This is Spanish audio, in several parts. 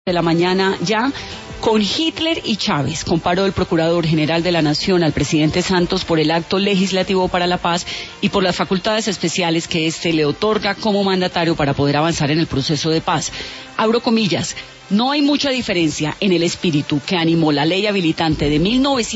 de la mañana ya. Con Hitler y Chávez, comparó el Procurador General de la Nación al presidente Santos por el acto legislativo para la paz y por las facultades especiales que éste le otorga como mandatario para poder avanzar en el proceso de paz. Abro comillas. No hay mucha diferencia en el espíritu que animó la ley habilitante de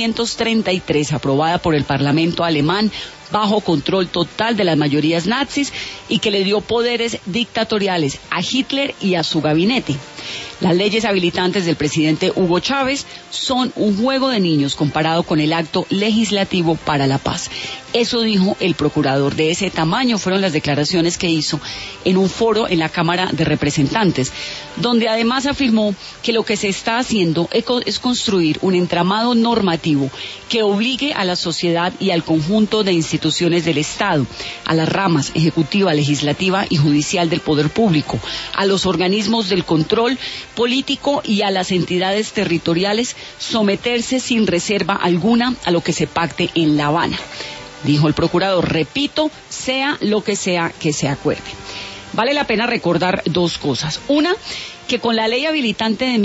1933, aprobada por el Parlamento alemán, bajo control total de las mayorías nazis y que le dio poderes dictatoriales a Hitler y a su gabinete. Las leyes habilitantes del presidente Hugo Chávez son un juego de niños comparado con el acto legislativo para la paz. Eso dijo el procurador. De ese tamaño fueron las declaraciones que hizo en un foro en la Cámara de Representantes, donde además afirmó que lo que se está haciendo es construir un entramado normativo que obligue a la sociedad y al conjunto de instituciones del Estado, a las ramas ejecutiva, legislativa y judicial del poder público, a los organismos del control político y a las entidades territoriales, someterse sin reserva alguna a lo que se pacte en La Habana. Dijo el procurador, repito, sea lo que sea que se acuerde. Vale la pena recordar dos cosas. Una, que con la ley habilitante de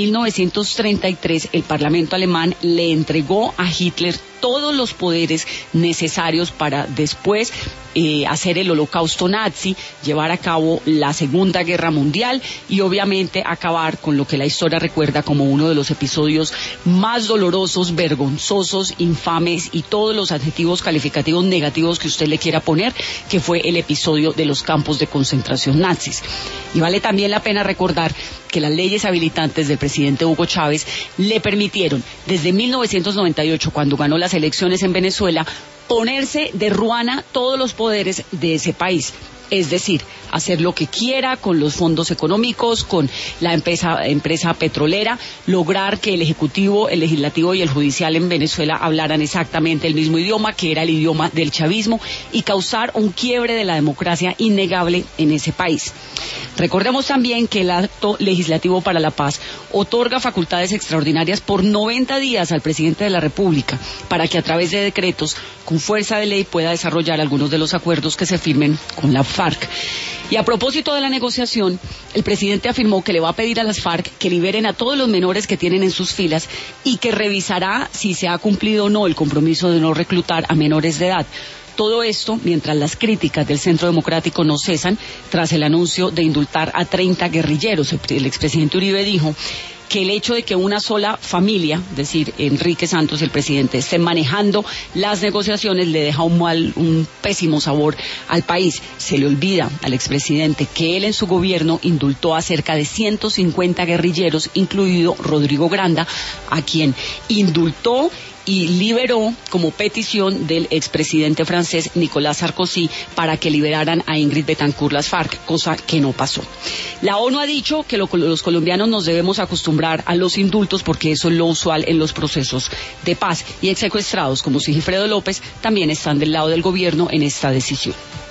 1933 el Parlamento alemán le entregó a Hitler todos los poderes necesarios para después hacer el holocausto nazi, llevar a cabo la Segunda Guerra Mundial y obviamente acabar con lo que la historia recuerda como uno de los episodios más dolorosos, vergonzosos, infames y todos los adjetivos calificativos negativos que usted le quiera poner, que fue el episodio de los campos de concentración nazis. Y vale también la pena recordar que las leyes habilitantes del presidente Hugo Chávez le permitieron, desde 1998, cuando ganó las elecciones en Venezuela, ponerse de ruana todos los poderes de ese país. Es decir, hacer lo que quiera con los fondos económicos, con la empresa petrolera, lograr que el Ejecutivo, el Legislativo y el Judicial en Venezuela hablaran exactamente el mismo idioma, que era el idioma del chavismo, y causar un quiebre de la democracia innegable en ese país. Recordemos también que el acto legislativo para la paz otorga facultades extraordinarias por 90 días al presidente de la República para que a través de decretos con fuerza de ley pueda desarrollar algunos de los acuerdos que se firmen con la FARC. Y a propósito de la negociación, el presidente afirmó que le va a pedir a las FARC que liberen a todos los menores que tienen en sus filas y que revisará si se ha cumplido o no el compromiso de no reclutar a menores de edad. Todo esto mientras las críticas del Centro Democrático no cesan tras el anuncio de indultar a 30 guerrilleros. El expresidente Uribe dijo que el hecho de que una sola familia, es decir, Enrique Santos, el presidente, esté manejando las negociaciones le deja un pésimo sabor al país. Se le olvida al expresidente que él en su gobierno indultó a cerca de 150 guerrilleros, incluido Rodrigo Granda, a quien indultó y liberó como petición del expresidente francés Nicolas Sarkozy para que liberaran a Ingrid Betancourt las FARC, cosa que no pasó. La ONU ha dicho que los colombianos nos debemos acostumbrar a los indultos porque eso es lo usual en los procesos de paz, y exsecuestrados como Sigifredo López también están del lado del gobierno en esta decisión.